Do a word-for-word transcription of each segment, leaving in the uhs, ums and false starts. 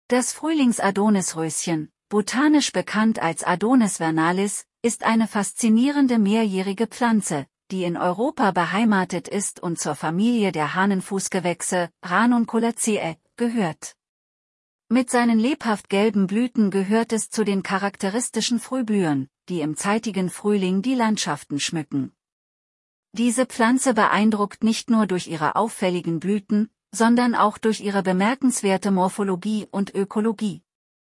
Das Frühlings-Adonisröschen, botanisch bekannt als Adonis vernalis, ist eine faszinierende mehrjährige Pflanze, die in Europa beheimatet ist und zur Familie der Hahnenfußgewächse, Ranunculaceae, gehört. Mit seinen lebhaft gelben Blüten gehört es zu den charakteristischen Frühblühern, die im zeitigen Frühling die Landschaften schmücken. Diese Pflanze beeindruckt nicht nur durch ihre auffälligen Blüten, sondern auch durch ihre bemerkenswerte Morphologie und Ökologie.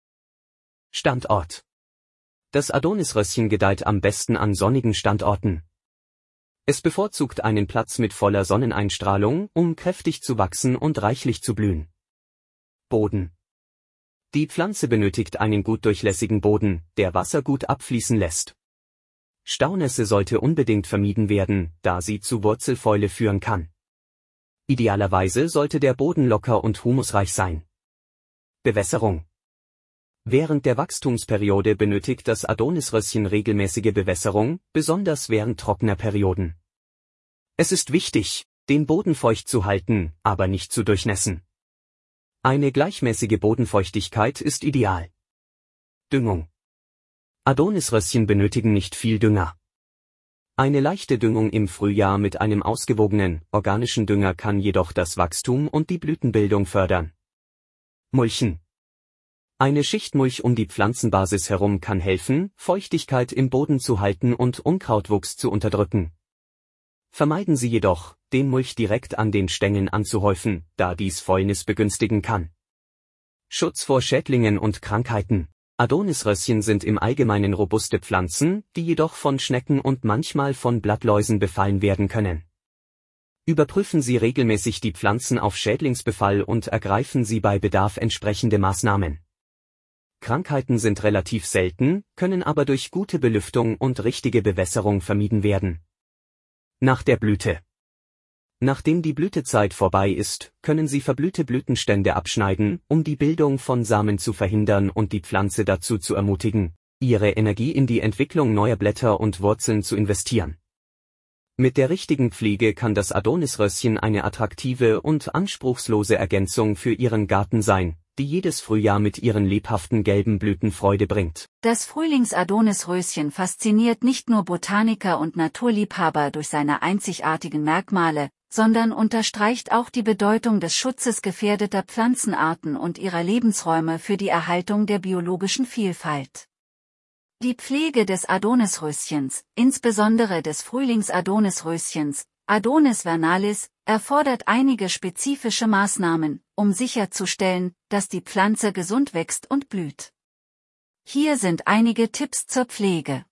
Standort: Das Adonisröschen gedeiht am besten an sonnigen Standorten. Es bevorzugt einen Platz mit voller Sonneneinstrahlung, um kräftig zu wachsen und reichlich zu blühen. Boden: Die Pflanze benötigt einen gut durchlässigen Boden, der Wasser gut abfließen lässt. Staunässe sollte unbedingt vermieden werden, da sie zu Wurzelfäule führen kann. Idealerweise sollte der Boden locker und humusreich sein. Bewässerung: Während der Wachstumsperiode benötigt das Adonisröschen regelmäßige Bewässerung, besonders während trockener Perioden. Es ist wichtig, den Boden feucht zu halten, aber nicht zu durchnässen. Eine gleichmäßige Bodenfeuchtigkeit ist ideal. Düngung: Adonisröschen benötigen nicht viel Dünger. Eine leichte Düngung im Frühjahr mit einem ausgewogenen, organischen Dünger kann jedoch das Wachstum und die Blütenbildung fördern. Mulchen: Eine Schichtmulch um die Pflanzenbasis herum kann helfen, Feuchtigkeit im Boden zu halten und Unkrautwuchs zu unterdrücken. Vermeiden Sie jedoch, den Mulch direkt an den Stängeln anzuhäufen, da dies Fäulnis begünstigen kann. Schutz vor Schädlingen und Krankheiten: Adonisröschen sind im Allgemeinen robuste Pflanzen, die jedoch von Schnecken und manchmal von Blattläusen befallen werden können. Überprüfen Sie regelmäßig die Pflanzen auf Schädlingsbefall und ergreifen Sie bei Bedarf entsprechende Maßnahmen. Krankheiten sind relativ selten, können aber durch gute Belüftung und richtige Bewässerung vermieden werden. Nach der Blüte: Nachdem die Blütezeit vorbei ist, können Sie verblühte Blütenstände abschneiden, um die Bildung von Samen zu verhindern und die Pflanze dazu zu ermutigen, ihre Energie in die Entwicklung neuer Blätter und Wurzeln zu investieren. Mit der richtigen Pflege kann das Adonisröschen eine attraktive und anspruchslose Ergänzung für Ihren Garten sein, die jedes Frühjahr mit ihren lebhaften gelben Blüten Freude bringt. Das Frühlings-Adonisröschen fasziniert nicht nur Botaniker und Naturliebhaber durch seine einzigartigen Merkmale, sondern unterstreicht auch die Bedeutung des Schutzes gefährdeter Pflanzenarten und ihrer Lebensräume für die Erhaltung der biologischen Vielfalt. Die Pflege des Adonisröschens, insbesondere des Frühlings-Adonisröschens, Adonis vernalis, erfordert einige spezifische Maßnahmen, um sicherzustellen, dass die Pflanze gesund wächst und blüht. Hier sind einige Tipps zur Pflege.